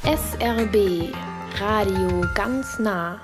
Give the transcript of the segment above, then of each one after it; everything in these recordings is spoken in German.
SRB Radio ganz nah.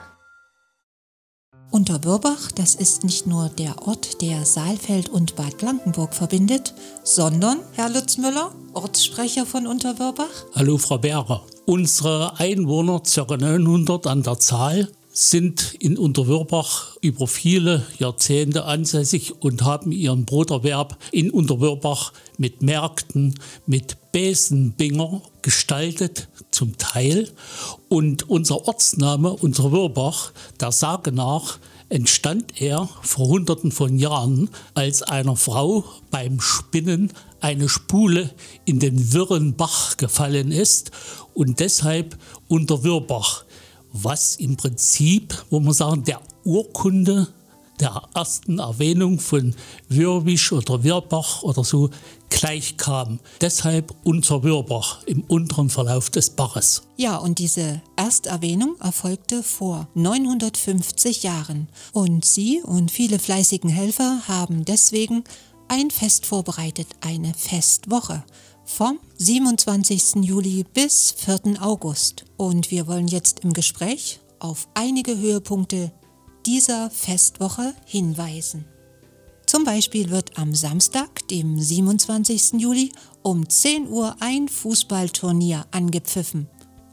Unterwörbach, das ist nicht nur der Ort, der Saalfeld und Bad Blankenburg verbindet, sondern, Herr Lutz Müller, Ortssprecher von Unterwörbach? Hallo Frau Behrer. Unsere Einwohner, ca. 900 an der Zahl, sind in Unterwörbach über viele Jahrzehnte ansässig und haben ihren Broterwerb in Unterwörbach mit Märkten, mit Besenbinger gestaltet, zum Teil. Und unser Ortsname Unterwörbach, der Sage nach, entstand er vor Hunderten von Jahren, als einer Frau beim Spinnen eine Spule in den wirren Bach gefallen ist und deshalb Unterwörbach, was im Prinzip, wo man sagen, der Urkunde der ersten Erwähnung von Würwisch oder Wirbach oder so gleichkam. Deshalb Unterwörbach im unteren Verlauf des Baches. Ja, und diese Ersterwähnung erfolgte vor 950 Jahren. Und Sie und viele fleißigen Helfer haben deswegen ein Fest vorbereitet, eine Festwoche. Vom 27. Juli bis 4. August. Und wir wollen jetzt im Gespräch auf einige Höhepunkte dieser Festwoche hinweisen. Zum Beispiel wird am Samstag, dem 27. Juli, um 10 Uhr ein Fußballturnier angepfiffen.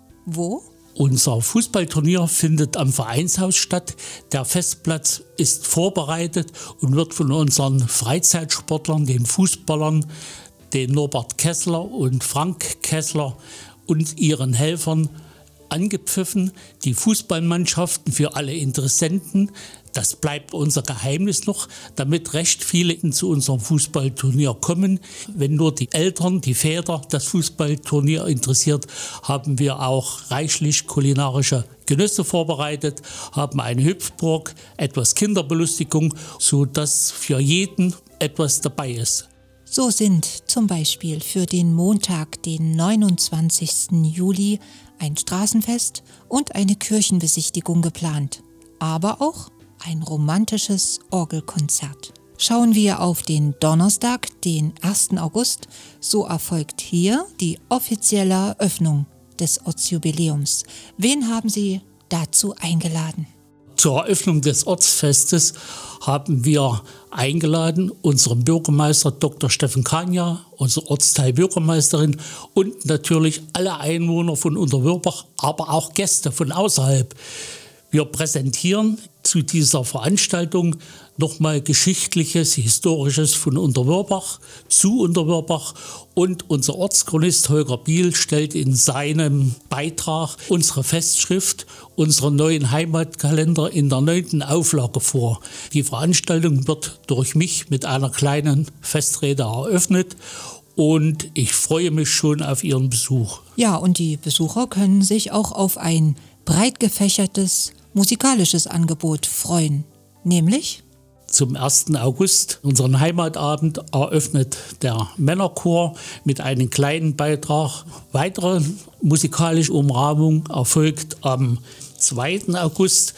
Wo? Unser Fußballturnier findet am Vereinshaus statt. Der Festplatz ist vorbereitet und wird von unseren Freizeitsportlern, den Fußballern, den Norbert Kessler und Frank Kessler und ihren Helfern angepfiffen. Die Fußballmannschaften für alle Interessenten, das bleibt unser Geheimnis noch, damit recht viele zu unserem Fußballturnier kommen. Wenn nur die Eltern, die Väter das Fußballturnier interessiert, haben wir auch reichlich kulinarische Genüsse vorbereitet, haben eine Hüpfburg, etwas Kinderbelustigung, sodass für jeden etwas dabei ist. So sind zum Beispiel für den Montag, den 29. Juli, ein Straßenfest und eine Kirchenbesichtigung geplant, aber auch ein romantisches Orgelkonzert. Schauen wir auf den Donnerstag, den 1. August, so erfolgt hier die offizielle Eröffnung des Ortsjubiläums. Wen haben Sie dazu eingeladen? Zur Eröffnung des Ortsfestes haben wir eingeladen unseren Bürgermeister Dr. Steffen Kania, unsere Ortsteilbürgermeisterin und natürlich alle Einwohner von Unterwörbach, aber auch Gäste von außerhalb. Wir präsentieren zu dieser Veranstaltung nochmal Geschichtliches, Historisches von Unterwörbach, zu Unterwörbach, und unser Ortschronist Holger Biel stellt in seinem Beitrag unsere Festschrift, unseren neuen Heimatkalender in der 9. Auflage vor. Die Veranstaltung wird durch mich mit einer kleinen Festrede eröffnet und ich freue mich schon auf Ihren Besuch. Ja, und die Besucher können sich auch auf ein breit gefächertes musikalisches Angebot freuen, nämlich zum 1. August, unseren Heimatabend, eröffnet der Männerchor mit einem kleinen Beitrag. Weitere musikalische Umrahmung erfolgt am 2. August,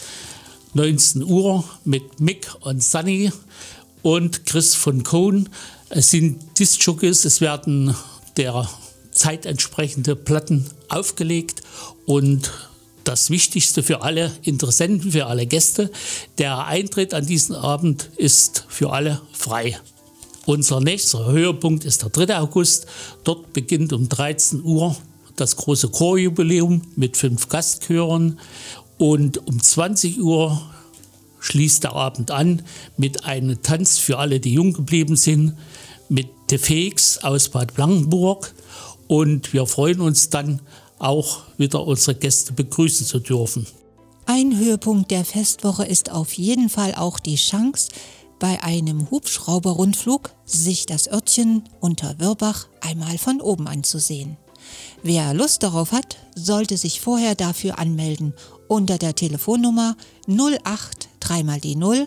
19 Uhr, mit Mick und Sunny und Chris von Kohn. Es sind Diskjockeys, es werden der Zeit entsprechende Platten aufgelegt und das Wichtigste für alle Interessenten, für alle Gäste, der Eintritt an diesen Abend ist für alle frei. Unser nächster Höhepunkt ist der 3. August. Dort beginnt um 13 Uhr das große Chorjubiläum mit 5 Gastchören und um 20 Uhr schließt der Abend an mit einem Tanz für alle, die jung geblieben sind, mit The Fakes aus Bad Blankenburg, und wir freuen uns dann auch wieder unsere Gäste begrüßen zu dürfen. Ein Höhepunkt der Festwoche ist auf jeden Fall auch die Chance, bei einem Hubschrauberrundflug sich das Örtchen Unterwörbach einmal von oben anzusehen. Wer Lust darauf hat, sollte sich vorher dafür anmelden unter der Telefonnummer 08 3 mal die 0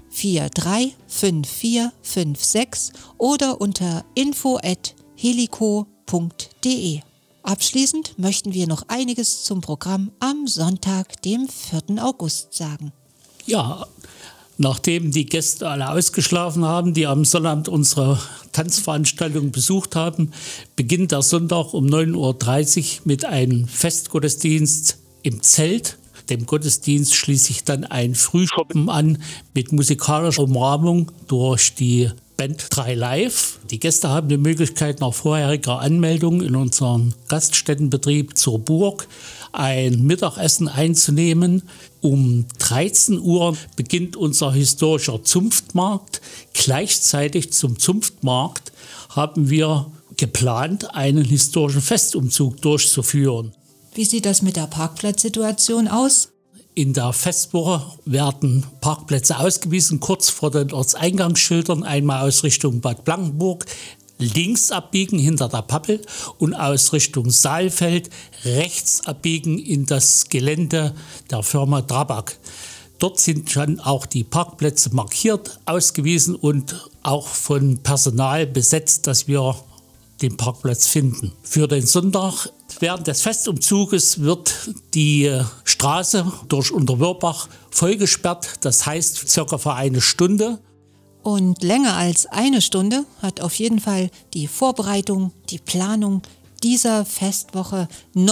435456 oder unter info@helico.de. Abschließend möchten wir noch einiges zum Programm am Sonntag, dem 4. August sagen. Ja, Nachdem die Gäste alle ausgeschlafen haben, die am Sonnabend unsere Tanzveranstaltung besucht haben, beginnt der Sonntag um 9:30 Uhr mit einem Festgottesdienst im Zelt. Dem Gottesdienst schließt sich dann ein Frühschoppen an mit musikalischer Umrahmung durch die Band 3 Live. Die Gäste haben die Möglichkeit, nach vorheriger Anmeldung in unseren Gaststättenbetrieb zur Burg ein Mittagessen einzunehmen. Um 13 Uhr beginnt unser historischer Zunftmarkt. Gleichzeitig zum Zunftmarkt haben wir geplant, einen historischen Festumzug durchzuführen. Wie sieht das mit der Parkplatzsituation aus? In der Festwoche werden Parkplätze ausgewiesen, kurz vor den Ortseingangsschildern, einmal aus Richtung Bad Blankenburg, links abbiegen hinter der Pappel und aus Richtung Saalfeld rechts abbiegen in das Gelände der Firma Trabak. Dort sind schon auch die Parkplätze markiert, ausgewiesen und auch von Personal besetzt, dass wir den Parkplatz finden. Für den Sonntag während des Festumzuges wird die Straße durch Unterwörbach vollgesperrt, das heißt circa für eine Stunde. Und länger als eine Stunde hat auf jeden Fall die Vorbereitung, die Planung dieser Festwoche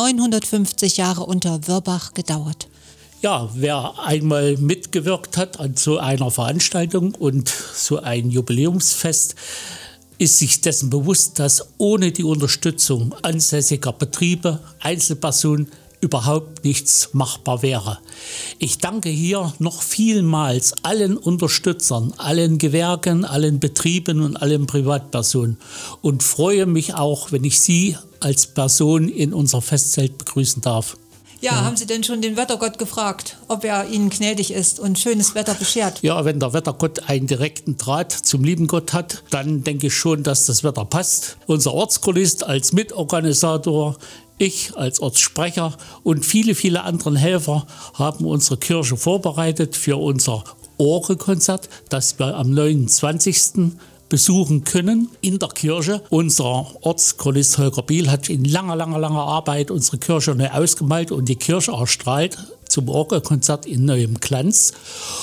950 Jahre Unterwörbach gedauert. Ja, wer einmal mitgewirkt hat an so einer Veranstaltung und so ein Jubiläumsfest, ist sich dessen bewusst, dass ohne die Unterstützung ansässiger Betriebe, Einzelpersonen überhaupt nichts machbar wäre. Ich danke hier noch vielmals allen Unterstützern, allen Gewerken, allen Betrieben und allen Privatpersonen und freue mich auch, wenn ich Sie als Person in unser Festzelt begrüßen darf. Ja, haben Sie denn schon den Wettergott gefragt, ob er Ihnen gnädig ist und schönes Wetter beschert? Ja, wenn der Wettergott einen direkten Draht zum lieben Gott hat, dann denke ich schon, dass das Wetter passt. Unser Ortschorist als Mitorganisator, ich als Ortssprecher und viele, viele andere Helfer haben unsere Kirche vorbereitet für unser Orgelkonzert, das wir am 29. besuchen können in der Kirche. Unser Ortschorist Holger Biel hat in langer Arbeit unsere Kirche neu ausgemalt und die Kirche erstrahlt zum Orgelkonzert in neuem Glanz.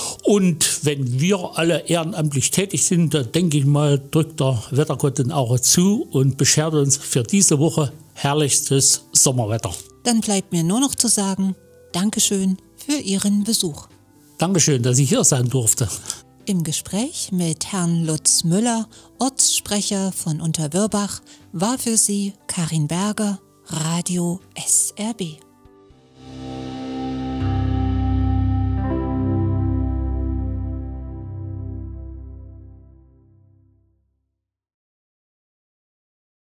Und wenn wir alle ehrenamtlich tätig sind, dann denke ich mal, drückt der Wettergott den Auge zu und beschert uns für diese Woche herrlichstes Sommerwetter. Dann bleibt mir nur noch zu sagen, Dankeschön für Ihren Besuch. Dankeschön, dass ich hier sein durfte. Im Gespräch mit Herrn Lutz Müller, Ortssprecher von Unterwörbach, war für Sie Karin Berger, Radio SRB.